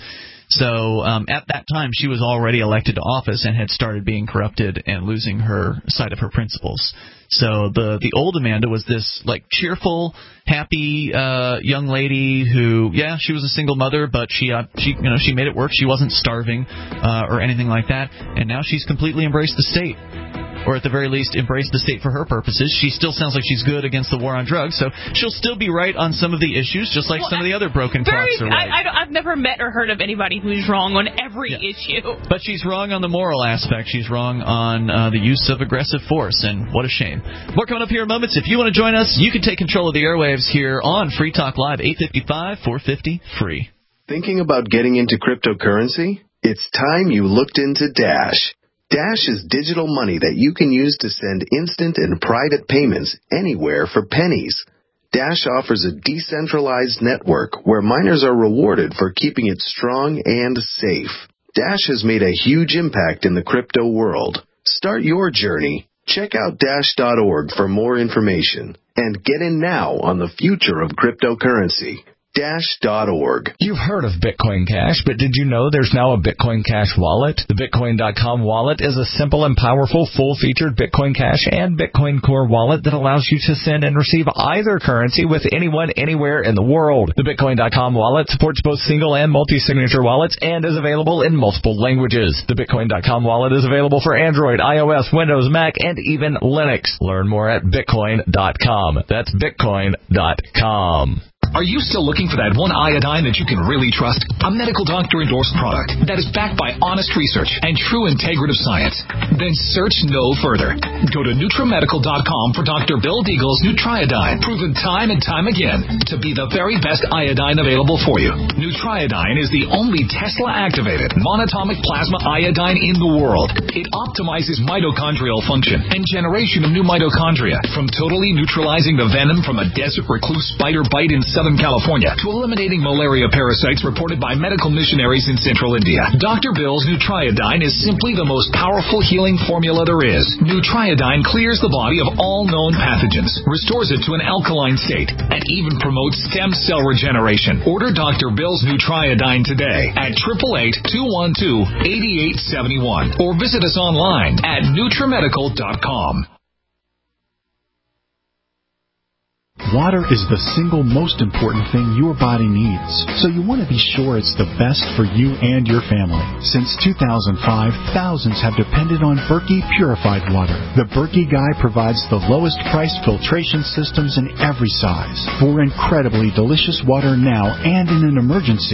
So um, at that time, she was already elected to office and had started being corrupted and losing her sight of her principles. So the the old Amanda was this like cheerful, happy uh, young lady who, yeah, she was a single mother, but she uh, she you know she made it work. She wasn't starving uh, or anything like that. And now she's completely embraced the state. Or at the very least, embrace the state for her purposes. She still sounds like she's good against the war on drugs, so she'll still be right on some of the issues, just like well, some of the other broken very, clocks are right. I, I, I've never met or heard of anybody who's wrong on every yeah. issue. But she's wrong on the moral aspect. She's wrong on uh, the use of aggressive force, and what a shame. More coming up here in moments. If you want to join us, you can take control of the airwaves here on Free Talk Live, eight five five, four fifty, free. Thinking about getting into cryptocurrency? It's time you looked into Dash. Dash is digital money that you can use to send instant and private payments anywhere for pennies. Dash offers a decentralized network where miners are rewarded for keeping it strong and safe. Dash has made a huge impact in the crypto world. Start your journey. Check out dash dot org for more information. And get in now on the future of cryptocurrency. dash dot org. You've heard of Bitcoin Cash, but did you know there's now a Bitcoin Cash wallet? The Bitcoin dot com wallet is a simple and powerful full-featured Bitcoin Cash and Bitcoin Core wallet that allows you to send and receive either currency with anyone, anywhere in the world. The Bitcoin dot com wallet supports both single and multi-signature wallets and is available in multiple languages. The Bitcoin dot com wallet is available for Android, iOS, Windows, Mac, and even Linux. Learn more at Bitcoin dot com. That's Bitcoin dot com. Are you still looking for that one iodine that you can really trust? A medical doctor-endorsed product that is backed by honest research and true integrative science? Then search no further. Go to NutriMedical dot com for Doctor Bill Deagle's Nutriodine, proven time and time again to be the very best iodine available for you. Nutriodine is the only Tesla-activated monatomic plasma iodine in the world. It optimizes mitochondrial function and generation of new mitochondria, from totally neutralizing the venom from a desert recluse spider bite in Southern California to eliminating malaria parasites reported by medical missionaries in central India. Doctor Bill's Nutriodine is simply the most powerful healing formula there is. Nutriodine clears the body of all known pathogens, restores it to an alkaline state, and even promotes stem cell regeneration. Order Doctor Bill's Nutriodine today at eight eight eight, two one two, eight eight seven one or visit us online at NutriMedical dot com. Water is the single most important thing your body needs, so you want to be sure it's the best for you and your family. Since two thousand five, thousands have depended on Berkey purified water. The Berkey Guy provides the lowest priced filtration systems in every size for incredibly delicious water now and in an emergency.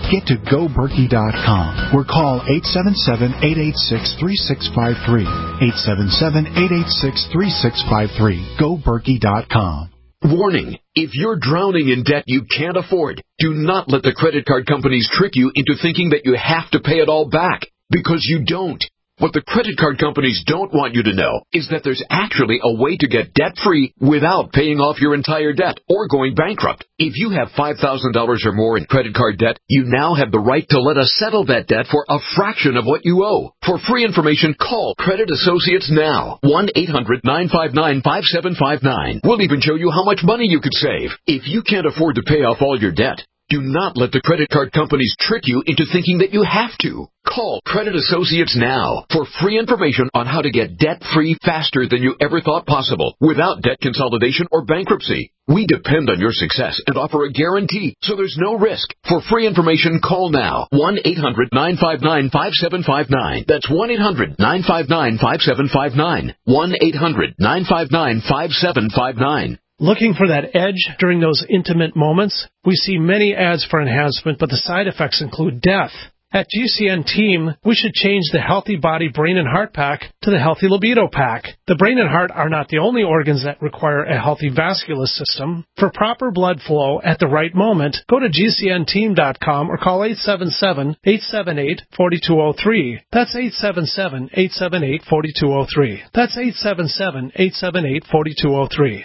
get to go berkey dot com or call eight seven seven, eight eight six, three six five three. eight seven seven, eight eight six, three six five three. go berkey dot com. Warning, if you're drowning in debt you can't afford, do not let the credit card companies trick you into thinking that you have to pay it all back, because you don't. What the credit card companies don't want you to know is that there's actually a way to get debt-free without paying off your entire debt or going bankrupt. If you have five thousand dollars or more in credit card debt, you now have the right to let us settle that debt for a fraction of what you owe. For free information, call Credit Associates now. one eight hundred, nine five nine, five seven five nine. We'll even show you how much money you could save. If you can't afford to pay off all your debt, do not let the credit card companies trick you into thinking that you have to. Call Credit Associates now for free information on how to get debt-free faster than you ever thought possible without debt consolidation or bankruptcy. We depend on your success and offer a guarantee, so there's no risk. For free information, call now. one eight hundred, nine five nine, five seven five nine. That's one eight hundred, nine five nine, five seven five nine. one eight hundred, nine five nine, five seven five nine. Looking for that edge during those intimate moments? We see many ads for enhancement, but the side effects include death. At G C N Team, we should change the Healthy Body Brain and Heart Pack to the Healthy Libido Pack. The brain and heart are not the only organs that require a healthy vascular system. For proper blood flow at the right moment, go to G C N team dot com or call eight seven seven, eight seven eight, four two zero three. That's eight seven seven, eight seven eight, four two zero three. That's eight seven seven, eight seven eight, four two zero three.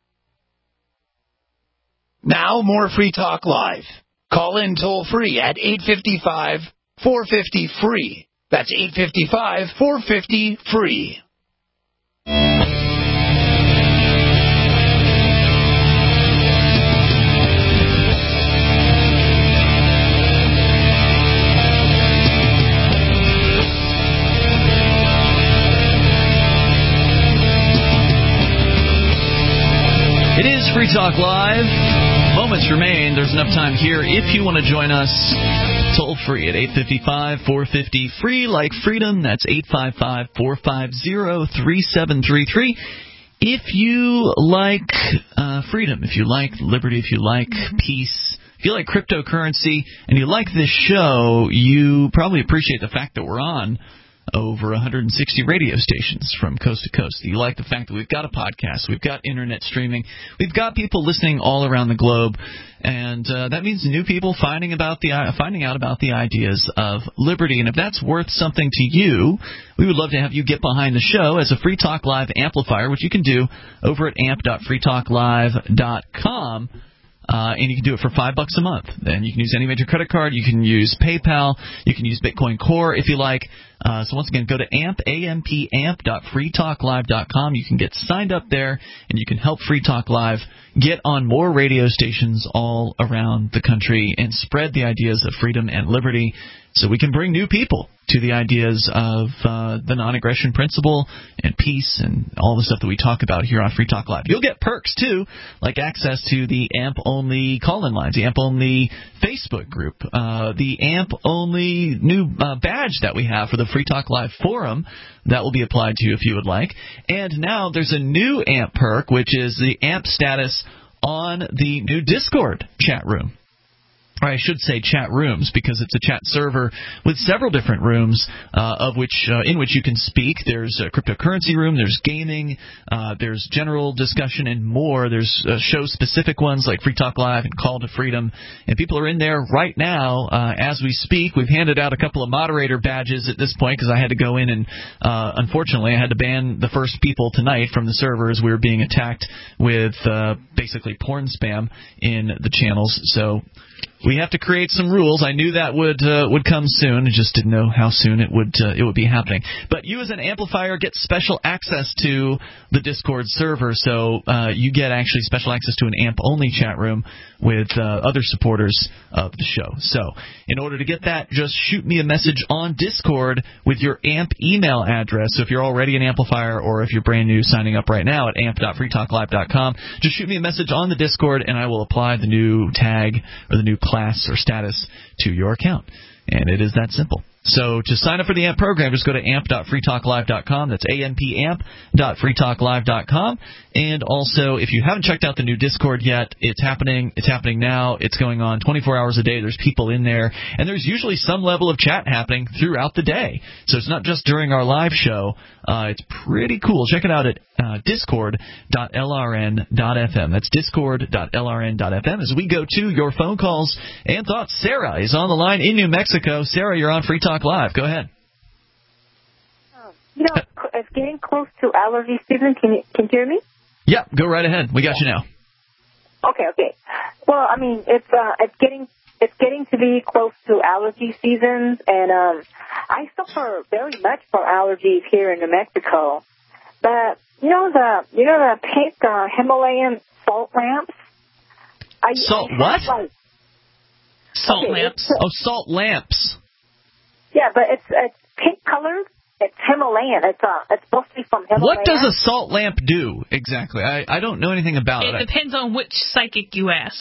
Now more Free Talk Live. Call in toll free at eight five five, four five zero, free. That's eight five five, four five zero, free. It is Free Talk Live. Moments remain. There's enough time here if you want to join us toll free at eight five five, four five zero, free, like freedom. That's eight five five, four five zero, three seven three three. If you like uh, freedom, if you like liberty, if you like peace, if you like cryptocurrency, and you like this show, you probably appreciate the fact that we're on over one hundred sixty radio stations from coast to coast. You like the fact that we've got a podcast, we've got internet streaming, we've got people listening all around the globe, and uh, that means new people finding about the uh, finding out about the ideas of liberty. And if that's worth something to you, we would love to have you get behind the show as a Free Talk Live amplifier, which you can do over at amp dot free talk live dot com. Uh, and you can do it for five bucks a month. Then you can use any major credit card. You can use PayPal. You can use Bitcoin Core if you like. Uh, so once again, go to amp, A M P, amp dot free talk live dot com. You can get signed up there, and you can help Free Talk Live get on more radio stations all around the country and spread the ideas of freedom and liberty so we can bring new people to the ideas of uh, the non-aggression principle and peace and all the stuff that we talk about here on Free Talk Live. You'll get perks, too, like access to the A M P-only call-in lines, the A M P-only Facebook group, uh, the A M P-only new uh, badge that we have for the Free Talk Live forum that will be applied to you if you would like. And now there's a new A M P perk, which is the A M P status on the new Discord chat room. Or I should say chat rooms, because it's a chat server with several different rooms uh, of which uh, in which you can speak. There's a cryptocurrency room, there's gaming, uh, there's general discussion and more. There's uh, show-specific ones like Free Talk Live and Call to Freedom. And people are in there right now uh, as we speak. We've handed out a couple of moderator badges at this point because I had to go in and, uh, unfortunately, I had to ban the first people tonight from the server as we were being attacked with uh, basically porn spam in the channels. So we have to create some rules. I knew that would uh, would come soon. I just didn't know how soon it would uh, it would be happening. But you as an amplifier get special access to the Discord server, so uh, you get actually special access to an A M P-only chat room with uh, other supporters of the show. So in order to get that, just shoot me a message on Discord with your A M P email address. So if you're already an amplifier or if you're brand new signing up right now at amp dot free talk live dot com, just shoot me a message on the Discord and I will apply the new tag or the new class or status to your account. And it is that simple. So to sign up for the A M P program, just go to amp dot free talk live dot com. That's A M P amp dot free talk live dot com. And also, if you haven't checked out the new Discord yet, it's happening. It's happening now. It's going on twenty-four hours a day. There's people in there. And there's usually some level of chat happening throughout the day. So it's not just during our live show. Uh, it's pretty cool. Check it out at uh, discord dot L R N dot F M. That's discord dot L R N dot F M. As we go to your phone calls and thoughts, Sarah is on the line in New Mexico. Sarah, you're on Free Talk Live. Go ahead. You know, it's getting close to allergy season. Can you, can you hear me? Yeah, go right ahead. We got you now. Okay, okay. Well, I mean, it's uh, it's getting it's getting to be close to allergy seasons, and um, I suffer very much from allergies here in New Mexico. But you know the you know the pink uh, Himalayan salt lamps. I, salt I what? Like, salt okay, lamps. Oh, salt lamps. Yeah, but it's it's pink colored. It's Himalayan. It's uh, it's supposed to be from Himalaya. What does a salt lamp do exactly? I, I don't know anything about it. It depends on which psychic you ask.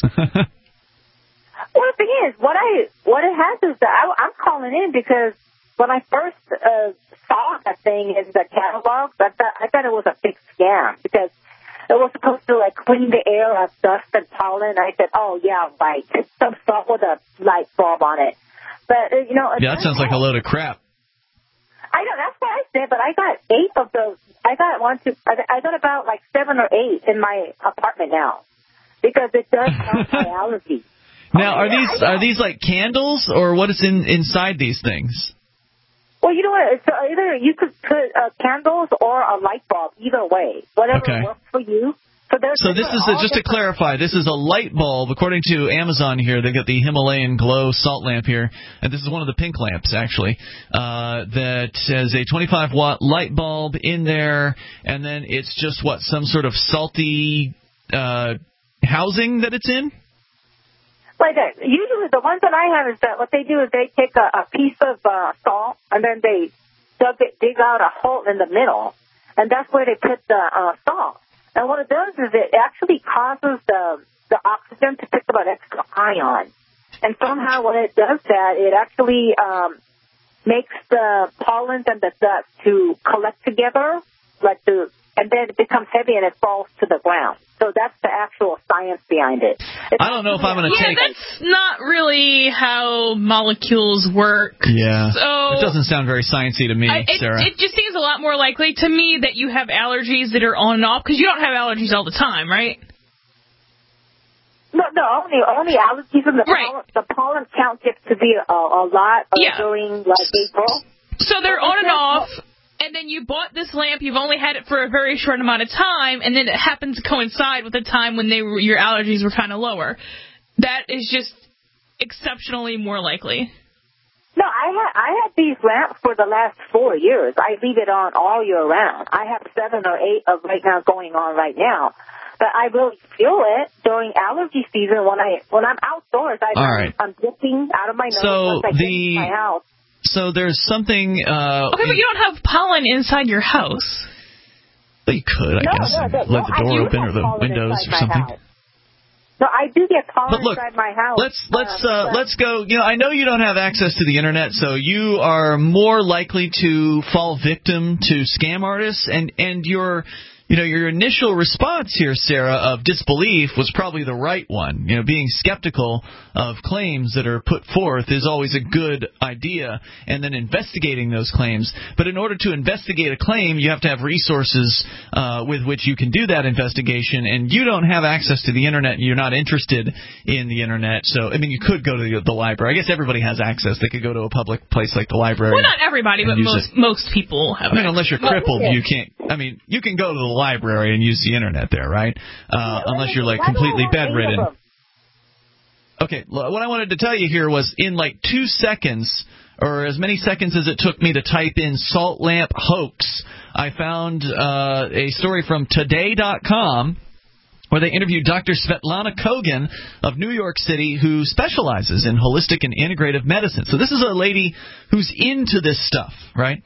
Well, the thing is, what I what it has is that I, I'm calling in because when I first uh, saw that thing in the catalog, I thought I thought it was a big scam because it was supposed to like clean the air of dust and pollen. I said, oh yeah, right, it's some salt with a light bulb on it. But uh, you know, yeah, that sounds like a load of crap. I know, that's what I said, but I got eight of those. I got one, two, I got about like seven or eight in my apartment now because it does help my allergies. Now, are these are these like candles or what is in inside these things? Well, you know what? It's either you could put uh, candles or a light bulb, either way, whatever Okay. works for you. So, so this is a, just to clarify, this is a light bulb. According to Amazon here, they got the Himalayan Glow salt lamp here, and this is one of the pink lamps actually. Uh, that has a twenty-five watt light bulb in there, and then it's just what some sort of salty uh, housing that it's in. Like that. Usually, the ones that I have is that what they do is they take a, a piece of uh, salt and then they dug it, dig out a hole in the middle, and that's where they put the uh, salt. And what it does is it actually causes the the oxygen to pick up an extra ion. And somehow when it does that, it actually um, makes the pollens and the dust to collect together, like the, and then it becomes heavy and it falls to the ground. So that's the actual science behind it. It's I don't know if I'm going to yeah, take... Yeah, that's not really how molecules work. Yeah. So it doesn't sound very sciencey to me, I, it, Sarah. It just seems a lot more likely to me that you have allergies that are on and off, because you don't have allergies all the time, right? No, no, only only allergies and the right. pollen. The pollen count gets to be a, a lot uh, yeah. during like April. So they're on and off. And then you bought this lamp, you've only had it for a very short amount of time, and then it happens to coincide with the time when they were, your allergies were kind of lower. That is just exceptionally more likely. No, I had I had these lamps for the last four years. I leave it on all year round. I have seven or eight of right now going on right now. But I really feel it during allergy season when I when I'm outdoors. I, all right. I'm dripping out of my nose so once I get the... into my house. So there's something... Uh, okay, but you don't have pollen inside your house. Well, you could, I no, guess. No, no, let no, the door I open or the windows or something. House. No, I do get pollen but look, inside my house. Let's let's uh, uh, let's go. You know, I know you don't have access to the internet, so you are more likely to fall victim to scam artists, and and your you know your initial response here, Sarah, of disbelief was probably the right one. You know, being skeptical of claims that are put forth is always a good idea, and then investigating those claims. But in order to investigate a claim, you have to have resources uh, with which you can do that investigation, and you don't have access to the internet, and you're not interested in the internet. So, I mean, you could go to the, the library. I guess everybody has access. They could go to a public place like the library. Well, not everybody, but most it. most people have I mean, access. unless you're crippled, you can't. I mean, you can go to the library and use the internet there, right? Uh, unless you're like completely bedridden. Okay, what I wanted to tell you here was in like two seconds, or as many seconds as it took me to type in salt lamp hoax, I found uh, a story from today dot com where they interviewed Doctor Svetlana Kogan of New York City, who specializes in holistic and integrative medicine. So this is a lady who's into this stuff, right?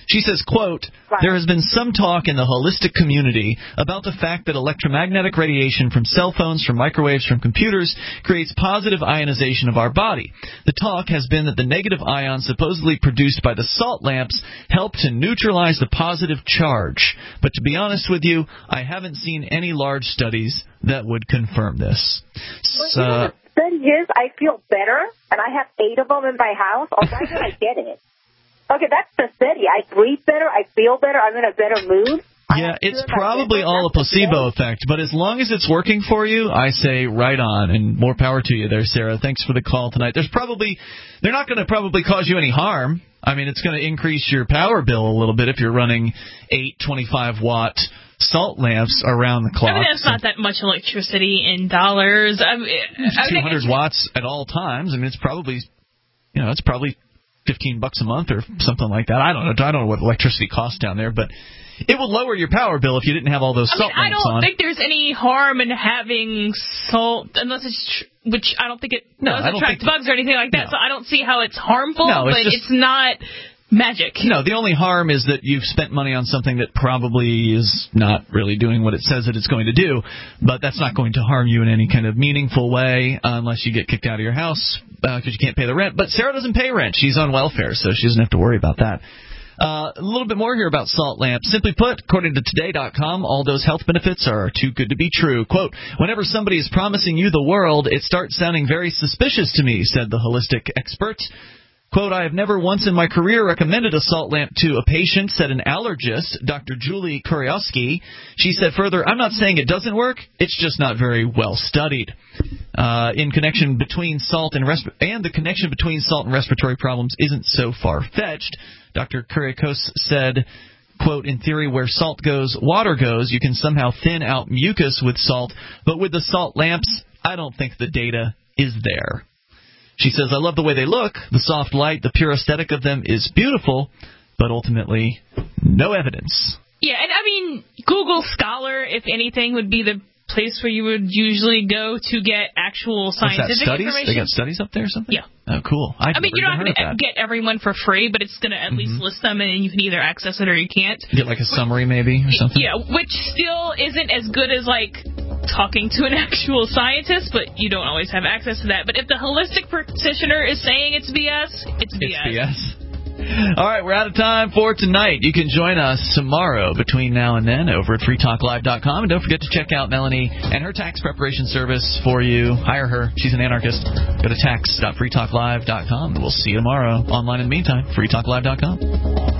She says, quote, there has been some talk in the holistic community about the fact that electromagnetic radiation from cell phones, from microwaves, from computers creates positive ionization of our body. The talk has been that the negative ions supposedly produced by the salt lamps help to neutralize the positive charge. But to be honest with you, I haven't seen any large studies that would confirm this. So, well, the study is I feel better, and I have eight of them in my house. Or why did I get it? Okay, that's the study. I breathe better, I feel better, I'm in a better mood. Yeah, it's probably all a placebo effect, but as long as it's working for you, I say right on, and more power to you there, Sarah. Thanks for the call tonight. There's probably, they're not going to probably cause you any harm. I mean, it's going to increase your power bill a little bit if you're running eight twenty-five watt salt lamps around the clock. I mean, that's not that much electricity in dollars. I mean, two hundred watts at all times. I mean, it's probably, you know, it's probably fifteen bucks a month or something like that. I don't know. I don't know what electricity costs down there, but it would lower your power bill if you didn't have all those salt I mean, lamps I don't on. think there's any harm in having salt, unless it's, tr- which I don't think it no, does I don't attract think bugs or anything like that, no. so I don't see how it's harmful, no, it's but just, it's not magic. No, the only harm is that you've spent money on something that probably is not really doing what it says that it's going to do, but that's not going to harm you in any kind of meaningful way uh, unless you get kicked out of your house because uh, you can't pay the rent. But Sarah doesn't pay rent. She's on welfare, so she doesn't have to worry about that. Uh, a little bit more here about salt lamps. Simply put, according to today dot com, all those health benefits are too good to be true. Quote, whenever somebody is promising you the world, it starts sounding very suspicious to me, said the holistic expert. Quote, I have never once in my career recommended a salt lamp to a patient, said an allergist, Doctor Julie Kuriowski. She said further, I'm not saying it doesn't work, it's just not very well studied. Uh, in connection between salt and resp- and the connection between salt and respiratory problems isn't so far-fetched. Doctor Kuriakos said, quote, in theory, where salt goes, water goes. You can somehow thin out mucus with salt, but with the salt lamps, I don't think the data is there. She says, I love the way they look. The soft light, the pure aesthetic of them is beautiful, but ultimately, no evidence. Yeah, and I mean, Google Scholar, if anything, would be the place where you would usually go to get actual scientific What's that, studies? information. They got studies up there or something? Yeah. Oh, cool. I've I mean, you're not going to get everyone for free, but it's going to at mm-hmm. least list them, and you can either access it or you can't. Get like a summary maybe or something? Yeah, which still isn't as good as, like, talking to an actual scientist, but you don't always have access to that. But if the holistic practitioner is saying it's B S, it's B S. It's B S. All right, we're out of time for tonight. You can join us tomorrow between now and then over at free talk live dot com. And don't forget to check out Melanie and her tax preparation service for you. Hire her. She's an anarchist. Go to tax dot free talk live dot com. And we'll see you tomorrow. Online in the meantime, free talk live dot com.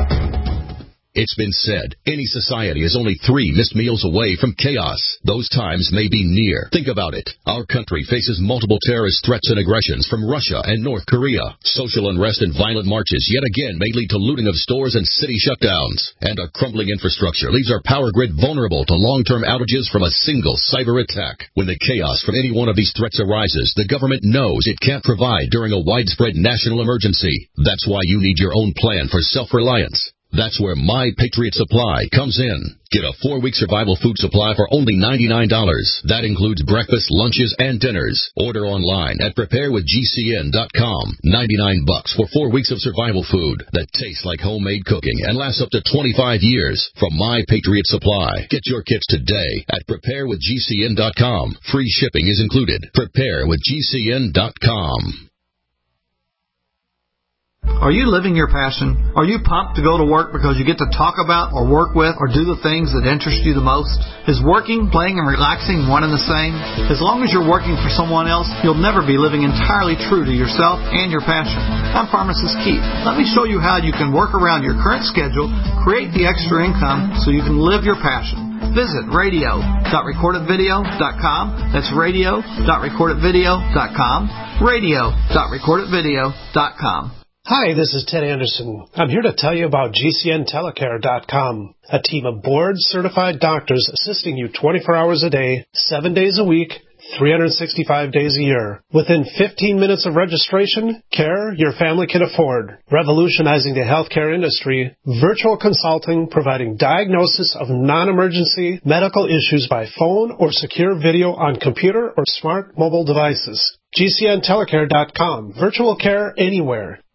It's been said, any society is only three missed meals away from chaos. Those times may be near. Think about it. Our country faces multiple terrorist threats and aggressions from Russia and North Korea. Social unrest and violent marches yet again may lead to looting of stores and city shutdowns. And a crumbling infrastructure leaves our power grid vulnerable to long-term outages from a single cyber attack. When the chaos from any one of these threats arises, the government knows it can't provide during a widespread national emergency. That's why you need your own plan for self-reliance. That's where My Patriot Supply comes in. Get a four-week survival food supply for only ninety-nine dollars. That includes breakfast, lunches, and dinners. Order online at prepare with G C N dot com. ninety-nine bucks for four weeks of survival food that tastes like homemade cooking and lasts up to twenty-five years from My Patriot Supply. Get your kits today at prepare with G C N dot com. Free shipping is included. prepare with G C N dot com. Are you living your passion? Are you pumped to go to work because you get to talk about or work with or do the things that interest you the most? Is working, playing, and relaxing one and the same? As long as you're working for someone else, you'll never be living entirely true to yourself and your passion. I'm Pharmacist Keith. Let me show you how you can work around your current schedule, create the extra income so you can live your passion. Visit radio dot recorded video dot com. That's radio dot recorded video dot com. radio dot recorded video dot com. Hi, this is Ted Anderson. I'm here to tell you about G C N telecare dot com, a team of board-certified doctors assisting you twenty-four hours a day, seven days a week, three hundred sixty-five days a year. Within fifteen minutes of registration, care your family can afford. Revolutionizing the healthcare industry, virtual consulting providing diagnosis of non-emergency medical issues by phone or secure video on computer or smart mobile devices. G C N telecare dot com. Virtual care anywhere.